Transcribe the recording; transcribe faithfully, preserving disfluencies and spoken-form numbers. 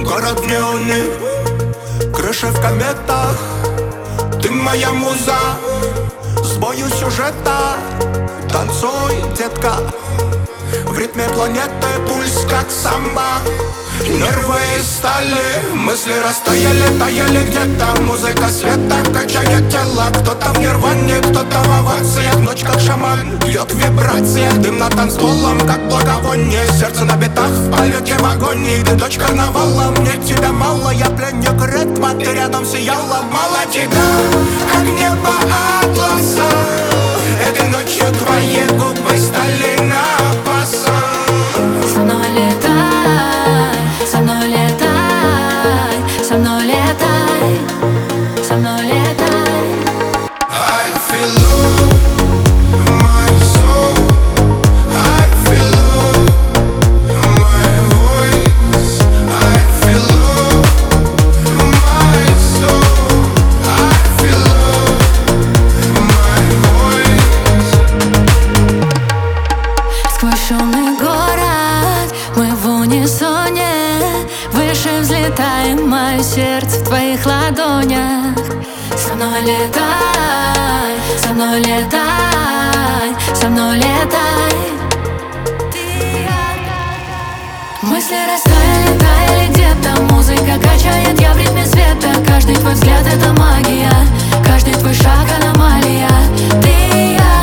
Город в неоне, крыши в кометах. Ты моя муза, сбою сюжета. Танцуй, детка, в ритме планеты пульс как самбо. Нервы из стали, мысли растаяли, таяли где-то. Музыка света качает тело. Кто-то в нирване, кто-то в овациях. Ночь как шаман, бьет в вибрациях. Дым над танцполом, как благовоние. Сердце на битах, в полете в агонии. Ты дочь карнавала, мне тебя мало. Я пленник ритма, ты рядом сияла. Мало тебя, как небо атласа. Этой ночью твои губы стали напасом. Со мной летай, со мной летай, со мной летай, со мной летай. I feel love, my soul. I feel love, my voice. I feel love, my soul. I feel love, my voice. Сквозь шумный город мы в унисоне. Выше взлетаем, мое сердце в твоих ладонях. Со мной летай, со мной летай, со мной летай. Мысли растаяли, таяли где-то. Музыка качает, я в ритме света. Каждый твой взгляд — это магия, каждый твой шаг — аномалия. Ты и я.